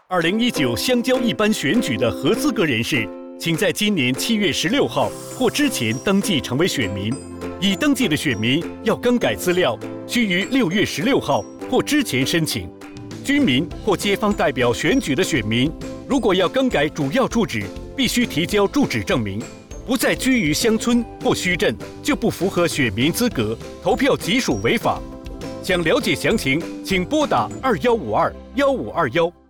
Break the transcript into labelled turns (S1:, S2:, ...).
S1: 2019香蕉一般选举的合资格人士，请在今年7月16号或之前登记成为选民。已登记的选民要更改资料，需于6月16号或之前申请。居民或街坊代表选举的选民，如果要更改主要住址，必须提交住址证明。不再居于乡村或墟镇，就不符合选民资格，投票即属违法。想了解详情，请拨打21521521。